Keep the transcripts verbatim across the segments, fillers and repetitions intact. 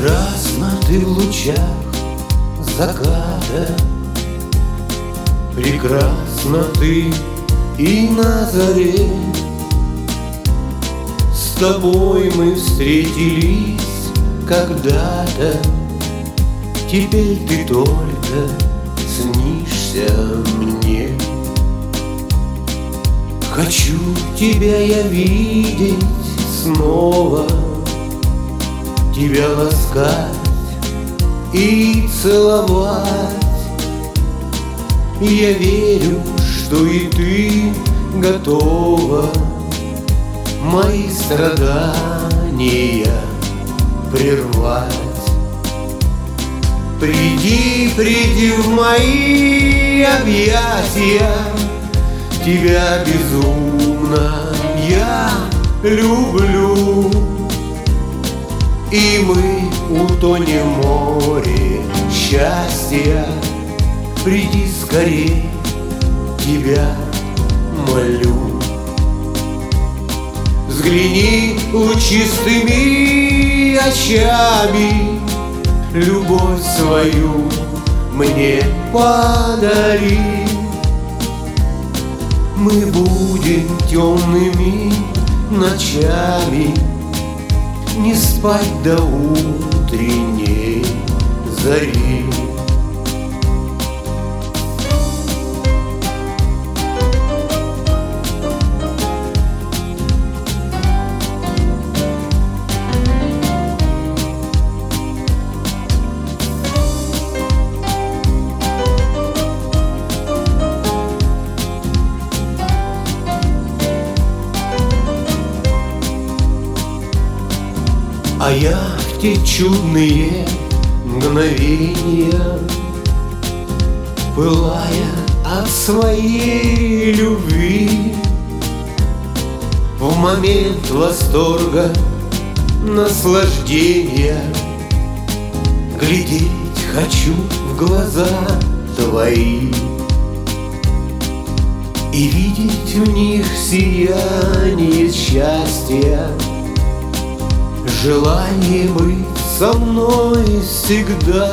Прекрасна ты в лучах заката, прекрасна ты и на заре. С тобой мы встретились когда-то, теперь ты только снишься мне. Хочу тебя я видеть снова, тебя ласкать и целовать. Я верю, что и ты готова мои страдания прервать. Приди, приди в мои объятия, тебя безумно я люблю. И мы утонем в море счастья. Приди скорей, тебя молю. Взгляни лучистыми очами, любовь свою мне подари. Мы будем темными ночами не спать до утренней зари. А я в те чудные мгновения, пылая от своей любви, в момент восторга, наслаждения, глядеть хочу в глаза твои и видеть в них сияние счастья. Желание быть со мной всегда.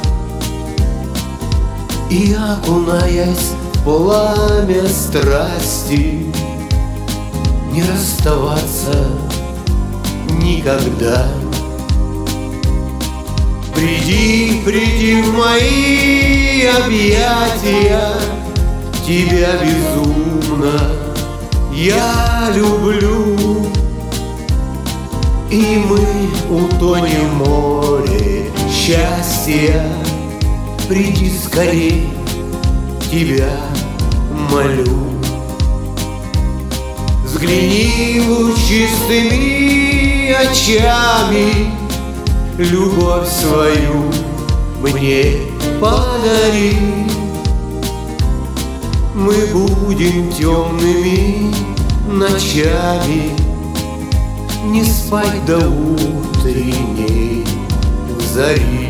И окунаясь в пламя страсти, не расставаться никогда. Приди, приди в мои объятия, тебя безумно я люблю. И мы утонем в море счастья. Приди скорей, тебя молю. Взгляни лучистыми очами, любовь свою мне подари. Мы будем темными ночами не спать до утренней зари.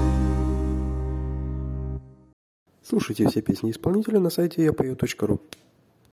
Слушайте все песни исполнителя на сайте я пою точка ру.